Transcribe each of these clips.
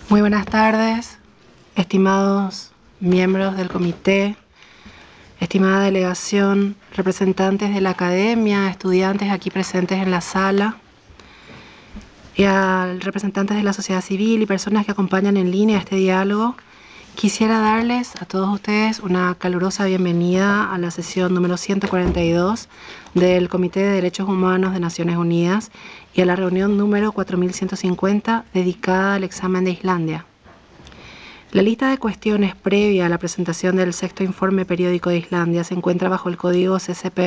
Muy buenas tardes, estimados miembros del comité, estimada delegación, representantes de la academia, estudiantes aquí presentes en la sala, y a representantes de la sociedad civil y personas que acompañan en línea este diálogo. Quisiera darles a todos ustedes una calurosa bienvenida a la sesión número 142 del Comité de Derechos Humanos de Naciones Unidas y a la reunión número 4150 dedicada al examen de Islandia. La lista de cuestiones previa a la presentación del sexto informe periódico de Islandia se encuentra bajo el código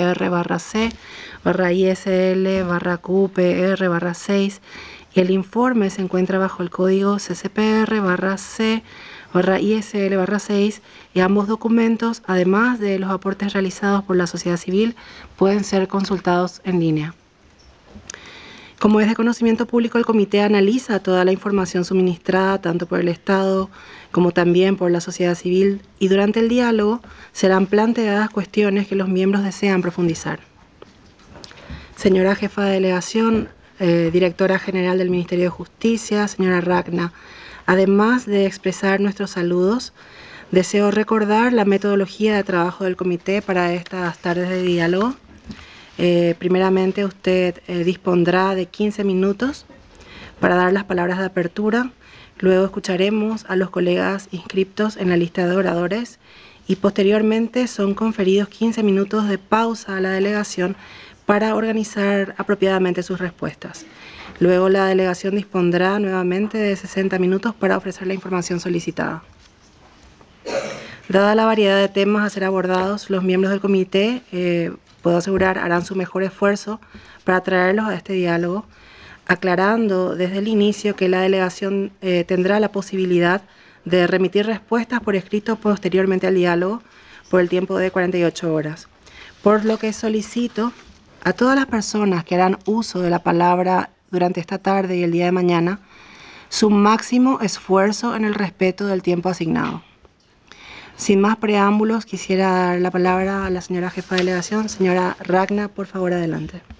CCPR/C/ISL/QPR/6 y el informe se encuentra bajo el código CCPR/C/ISL/6 y ambos documentos, además de los aportes realizados por la sociedad civil, pueden ser consultados en línea. Como es de conocimiento público, el comité analiza toda la información suministrada tanto por el Estado como también por la sociedad civil y durante el diálogo serán planteadas cuestiones que los miembros desean profundizar. Señora jefa de delegación, directora general del Ministerio de Justicia, señora Ragna, además de expresar nuestros saludos, deseo recordar la metodología de trabajo del comité para estas tardes de diálogo. Primeramente usted dispondrá de 15 minutos para dar las palabras de apertura, luego escucharemos a los colegas inscriptos en la lista de oradores y posteriormente son conferidos 15 minutos de pausa a la delegación para organizar apropiadamente sus respuestas. Luego la delegación dispondrá nuevamente de 60 minutos para ofrecer la información solicitada. Dada la variedad de temas a ser abordados, los miembros del comité, puedo asegurar, harán su mejor esfuerzo para traerlos a este diálogo, aclarando desde el inicio que la delegación tendrá la posibilidad de remitir respuestas por escrito posteriormente al diálogo por el tiempo de 48 horas. Por lo que solicito a todas las personas que harán uso de la palabra durante esta tarde y el día de mañana su máximo esfuerzo en el respeto del tiempo asignado. Sin más preámbulos, quisiera dar la palabra a la señora jefa de delegación. Señora Ragna, por favor, adelante.